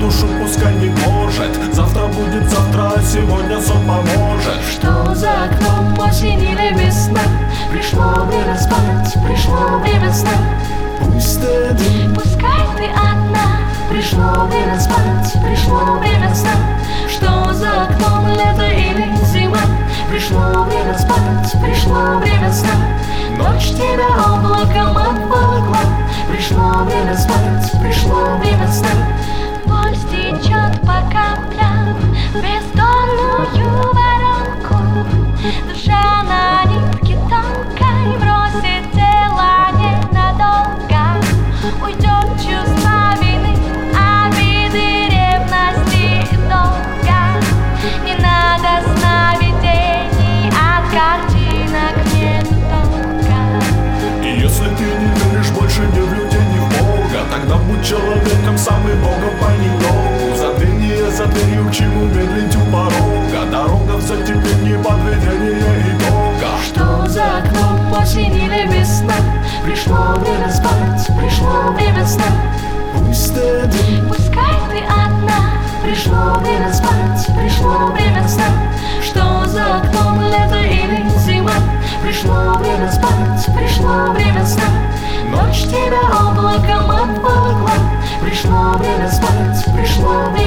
душу пускай не гложет. Завтра будет завтра, а сегодня сон поможет. Что за окном осень или весна? Пришло время спать, пришло время сна. Пусть ты один, пускай ты одна. Пришло время спать, пришло время сна. Что за окном, лето или зима? Пришло время спать, пришло время сна. Ночь тебя облаком обволокла. Пришло время спать, пришло время сна. Боль стечет по каплям в бездонную воронку. Душа на нитке тонкой бросит тело ненадолго. Уйдет чувство вины, обиды, ревности долга. Не надо сновидений, от картинок нет толка. И если ты не веришь больше ни в людей, ни в Бога, тогда будь человеком, сам и Богом понемногу. Забвение за дверью, к чему медлить у порога. Дорога в затемнении, подведение итога. Что за окном осень или весна? Пришло время спать, пришло время сна. Пусть ты один, пускай ты одна. Пришло время спать, пришло время сна. Что за окном, лето или зима? Пришло время спать, пришло время сна. Ночь тебя облаком обволокла. Пришло время спать, пришло время